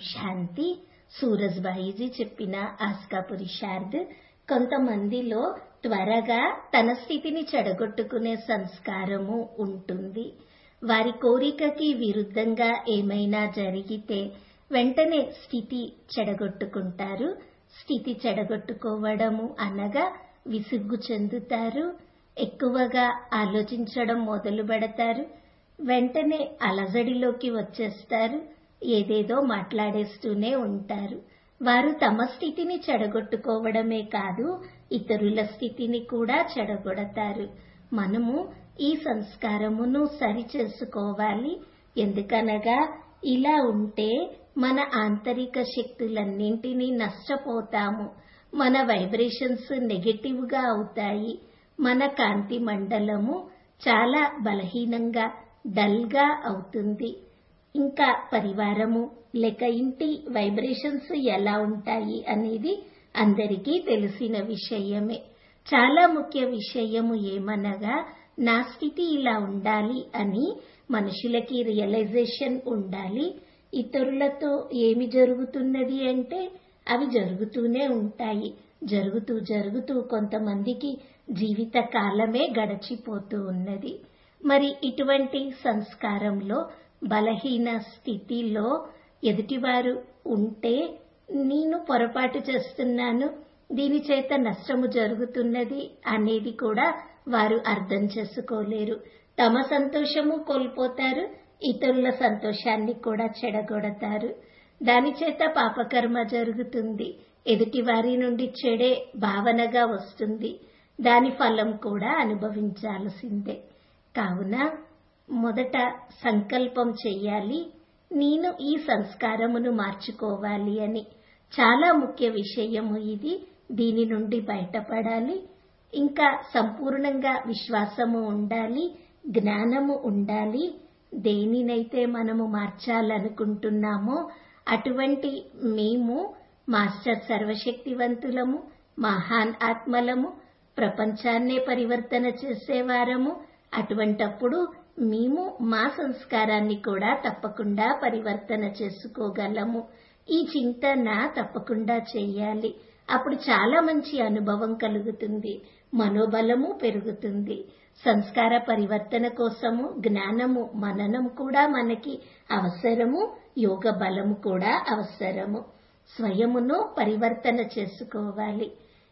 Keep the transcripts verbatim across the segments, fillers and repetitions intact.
శాంతి. సూరజ్భాయిజీ చెప్పిన ఆస్కా పురుషార్థ్. కొంతమందిలో త్వరగా తన స్థితిని చెడగొట్టుకునే సంస్కారము ఉంటుంది. వారి కోరికకి విరుద్ధంగా ఏమైనా జరిగితే వెంటనే స్థితి చెడగొట్టుకుంటారు. స్థితి చెడగొట్టుకోవడము అనగా విసుగు చెందుతారు, ఎక్కువగా ఆలోచించడం మొదలు పెడతారు, వెంటనే అలజడిలోకి వచ్చేస్తారు, ఏదేదో మాట్లాడేస్తూనే ఉంటారు. వారు తమ స్థితిని చెడగొట్టుకోవడమే కాదు, ఇతరుల స్థితిని కూడా చెడగొడతారు. మనము ఈ సంస్కారమును సరి చేసుకోవాలి. ఎందుకనగా ఇలా ఉంటే మన ఆంతరిక శక్తులన్నింటినీ నష్టపోతాము. మన వైబ్రేషన్స్ నెగటివ్ గా అవుతాయి. మన కాంతి మండలము చాలా బలహీనంగా డల్ గా అవుతుంది. ఇంకా పరివారము లేక ఇంటి వైబ్రేషన్స్ ఎలా ఉంటాయి అనేది అందరికీ తెలిసిన విషయమే. చాలా ముఖ్య విషయము ఏమనగా నా స్థితి ఇలా ఉండాలి అని మనుషులకి రియలైజేషన్ ఉండాలి. ఇతరులతో ఏమి జరుగుతున్నది అంటే అవి జరుగుతూనే ఉంటాయి. జరుగుతూ జరుగుతూ కొంతమందికి జీవిత కాలమే గడిచిపోతూ ఉన్నది. మరి ఇటువంటి సంస్కారంలో బలహీన స్థితిలో ఎదుటివారు ఉంటే నేను పొరపాటు చేస్తున్నాను, దీని చేత నష్టము జరుగుతున్నది అనేది కూడా వారు అర్థం చేసుకోలేరు. తమ సంతోషము కోల్పోతారు, ఇతరుల సంతోషాన్ని కూడా చెడగొడతారు. దాని చేత పాపకర్మ జరుగుతుంది. ఎదుటి వారి నుండి చెడే భావనగా వస్తుంది. దాని ఫలం కూడా అనుభవించాల్సిందే. కావున మొదట సంకల్పం చెయ్యాలి, నేను ఈ సంస్కారమును మార్చుకోవాలి అని. చాలా ముఖ్య విషయము ఇది. దీని నుండి బయటపడాలి. ఇంకా సంపూర్ణంగా విశ్వాసము ఉండాలి, జ్ఞానము ఉండాలి. దేనినైతే మనము మార్చాలనుకుంటున్నామో అటువంటి మేము మాస్టర్ సర్వశక్తివంతులము, మహాన్ ఆత్మలము, ప్రపంచాన్నే పరివర్తన చేసేవారము. అటువంటప్పుడు మేము మా సంస్కారాన్ని కూడా తప్పకుండా పరివర్తన చేసుకోగలము. ఈ చింతన తప్పకుండా చేయాలి. అప్పుడు చాలా మంచి అనుభవం కలుగుతుంది, మనోబలము పెరుగుతుంది. సంస్కార పరివర్తన కోసము జ్ఞానము మననం కూడా మనకి అవసరము, యోగ బలము కూడా అవసరము. స్వయమును పరివర్తన చేసుకోవాలి.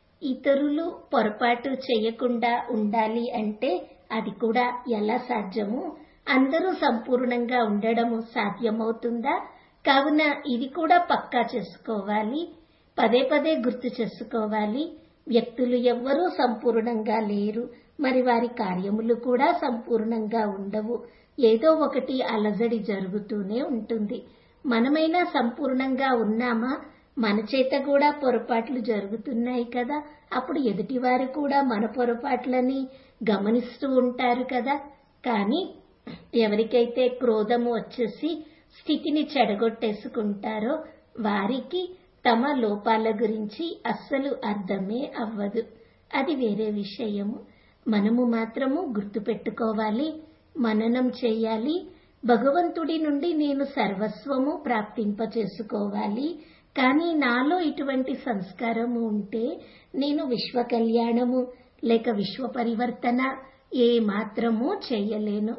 ఇతరులు పొరపాటు చేయకుండా ఉండాలి అంటే అది కూడా ఎలా సాధ్యము? అందరూ సంపూర్ణంగా ఉండడము సాధ్యమవుతుందా? కావున ఇది కూడా పక్కా చేసుకోవాలి, పదే పదే గుర్తు చేసుకోవాలి. వ్యక్తులు ఎవ్వరూ సంపూర్ణంగా లేరు, మరి వారి కార్యములు కూడా సంపూర్ణంగా ఉండవు. ఏదో ఒకటి అలజడి జరుగుతూనే ఉంటుంది. మనమైనా సంపూర్ణంగా ఉన్నామా? మన చేత కూడా పొరపాట్లు జరుగుతున్నాయి కదా. అప్పుడు ఎదుటివారు కూడా మన పొరపాట్లని గమనిస్తూ ఉంటారు కదా. కానీ ఎవరికైతే క్రోధము వచ్చేసి స్థితిని చెడగొట్టేసుకుంటారో వారికి తమ లోపాల గురించి అస్సలు అర్థమే అవ్వదు. అది వేరే విషయము. మనము మాత్రము గుర్తుపెట్టుకోవాలి, మననం చేయాలి. భగవంతుడి నుండి నేను సర్వస్వము ప్రాప్తింప చేసుకోవాలి. కానీ నాలో ఇటువంటి సంస్కారము ఉంటే నేను విశ్వ కళ్యాణము లేక విశ్వ పరివర్తన ఏ మాత్రము చేయలేను.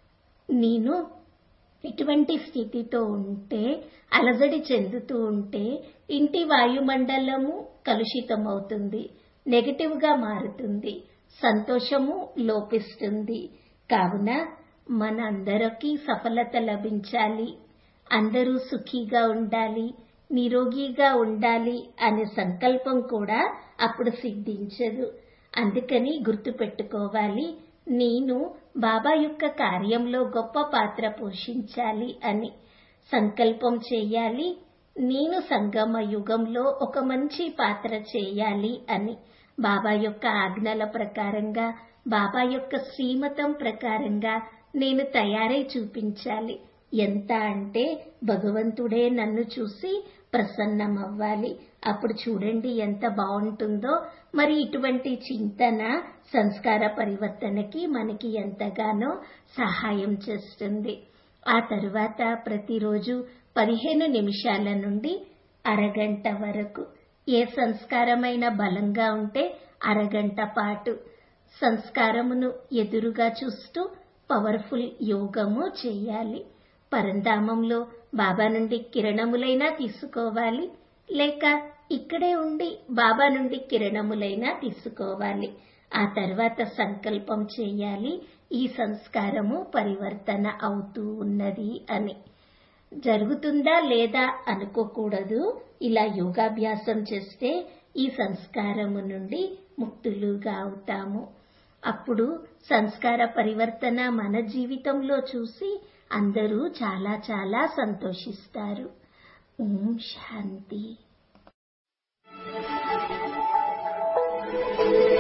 నేను ఇటువంటి స్థితితో ఉంటే, అలజడి చెందుతూ ఉంటే ఇంటి వాయుమండలము కలుషితమవుతుంది, నెగటివ్ గా మారుతుంది, సంతోషము లోపిస్తుంది. కావున మన అందరికీ సఫలత లభించాలి, అందరూ సుఖీగా ఉండాలి, నిరోగిగా ఉండాలి అనే సంకల్పం కూడా అప్పుడు సిద్ధించదు. అందుకని గుర్తుపెట్టుకోవాలి, నేను బాబా యొక్క కార్యంలో గొప్ప పాత్ర పోషించాలి అని సంకల్పం చేయాలి. నేను సంగమ యుగంలో ఒక మంచి పాత్ర చేయాలి అని బాబా యొక్క ఆజ్ఞల ప్రకారంగా, బాబా యొక్క శ్రీమతం ప్రకారంగా నేను తయారై చూపించాలి. ఎంత అంటే భగవంతుడే నన్ను చూసి ప్రసన్నమవ్వాలి. అప్పుడు చూడండి ఎంత బాగుంటుందో. మరి ఇటువంటి చింతన సంస్కార పరివర్తనకి మనకి ఎంతగానో సహాయం చేస్తుంది. ఆ తరువాత ప్రతిరోజు పదిహేను నిమిషాల నుండి అరగంట వరకు. ఏ సంస్కారమైన బలంగా ఉంటే అరగంట పాటు సంస్కారమును ఎదురుగా చూస్తూ పవర్ఫుల్ యోగము చేయాలి. పరంధామంలో బాబా నుండి కిరణములైనా తీసుకోవాలి, లేక ఇక్కడే ఉండి బాబా నుండి కిరణములైనా తీసుకోవాలి. ఆ తర్వాత సంకల్పం చేయాలి, ఈ సంస్కారము పరివర్తన అవుతూ ఉన్నది అని. జరుగుతుందా లేదా అనుకోకూడదు. ఇలా యోగాభ్యాసం చేస్తే ఈ సంస్కారము నుండి ముక్తులుగా అవుతాము. అప్పుడు సంస్కార పరివర్తన మన జీవితంలో చూసి అందరూ చాలా చాలా సంతోషిస్తారు. ఓం శాంతి.